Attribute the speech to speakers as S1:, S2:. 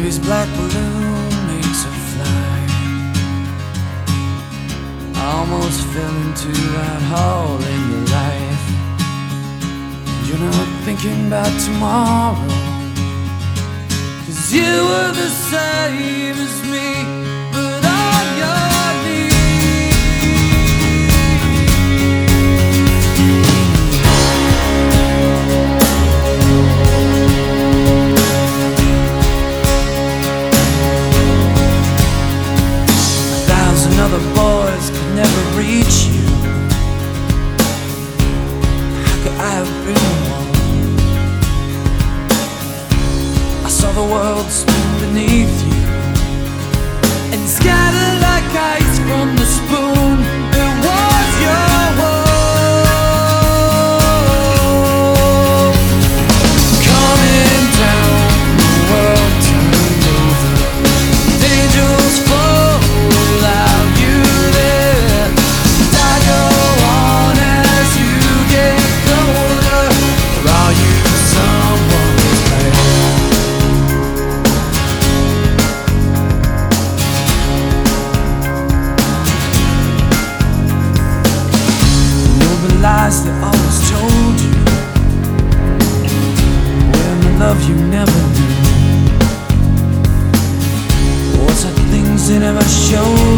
S1: baby's black balloon makes her fly. I almost fell into that hole in your life. You're not thinking about tomorrow, 'cause you were the same as me, but on your knees. 1,000 other boys could never reach you. How could I have been one? I saw the world spin beneath you and scatter like ice from the spoon. It was your world coming down. The world turned over. Angels fall without you there. And I go on as you get colder. Or are you someone's player? Lies they always told you, when the love you never knew, what's the things they never showed